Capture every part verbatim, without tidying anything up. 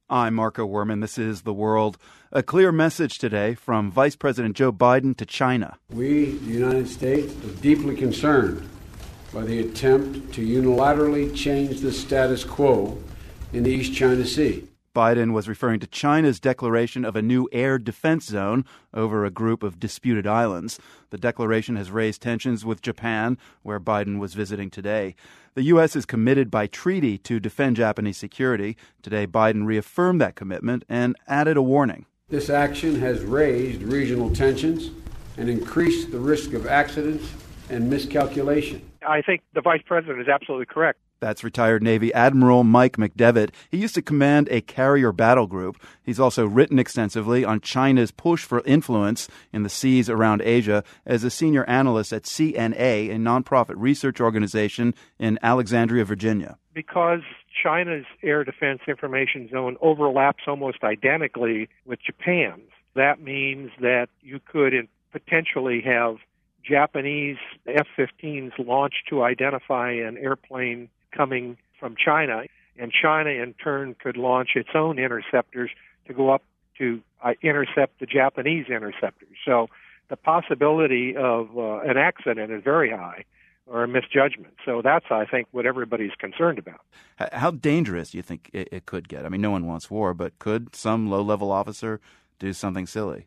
I'm Marco Werman. This is The World. A clear message today from Vice President Joe Biden to China. We, the United States, are deeply concerned by the attempt to unilaterally change the status quo in the East China Sea. Biden was referring to China's declaration of a new air defense zone over a group of disputed islands. The declaration has raised tensions with Japan, where Biden was visiting today. The U S is committed by treaty to defend Japanese security. Today, Biden reaffirmed that commitment and added a warning. This action has raised regional tensions and increased the risk of accidents and miscalculation. I think the vice president is absolutely correct. That's retired Navy Admiral Mike McDevitt. He used to command a carrier battle group. He's also written extensively on China's push for influence in the seas around Asia as a senior analyst at C N A, a nonprofit research organization in Alexandria, Virginia. Because China's air defense information zone overlaps almost identically with Japan's, that means that you could potentially have Japanese F fifteens launched to identify an airplane coming from China, and China in turn could launch its own interceptors to go up to uh, intercept the Japanese interceptors. So the possibility of uh, an accident is very high, or a misjudgment. So that's, I think, what everybody's concerned about. How dangerous do you think it, it could get? I mean, no one wants war, but could some low-level officer do something silly?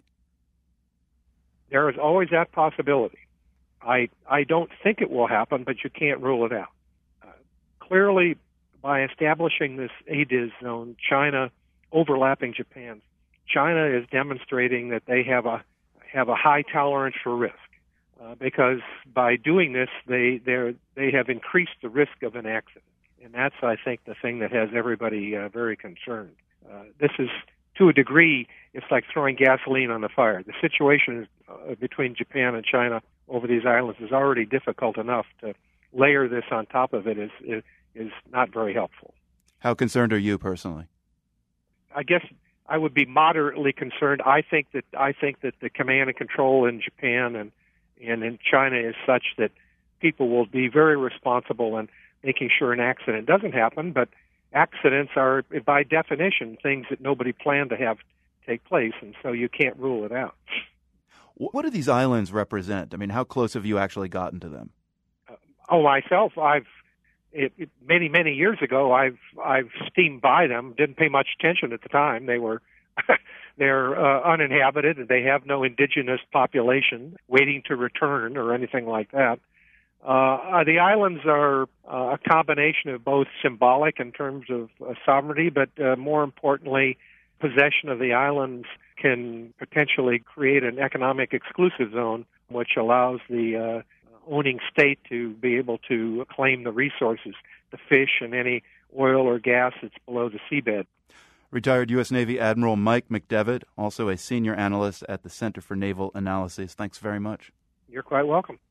There is always that possibility. I I don't think it will happen, but you can't rule it out. Uh, clearly, by establishing this A D I Z zone, China overlapping Japan, China is demonstrating that they have a have a high tolerance for risk, uh, because by doing this, they they they have increased the risk of an accident, and that's, I think, the thing that has everybody uh, very concerned. Uh, this is, to a degree, it's like throwing gasoline on the fire. The situation is, uh, between Japan and China over these islands is already difficult enough. To layer this on top of it is, is is not very helpful. How concerned are you personally? I guess I would be moderately concerned. I think that I think that the command and control in Japan and and in China is such that people will be very responsible in making sure an accident doesn't happen. But accidents are, by definition, things that nobody planned to have take place, and so you can't rule it out. What do these islands represent? I mean, how close have you actually gotten to them? Uh, oh, myself, I've it, it, many, many years ago, I've I've steamed by them. Didn't pay much attention at the time. They were they're uh, uninhabited, and they have no indigenous population waiting to return or anything like that. Uh, the islands are uh, a combination of both symbolic in terms of uh, sovereignty, but uh, more importantly, possession of the islands can potentially create an economic exclusive zone, which allows the uh, owning state to be able to claim the resources, the fish and any oil or gas that's below the seabed. Retired U S Navy Admiral Mike McDevitt, also a senior analyst at the Center for Naval Analysis. Thanks very much. You're quite welcome.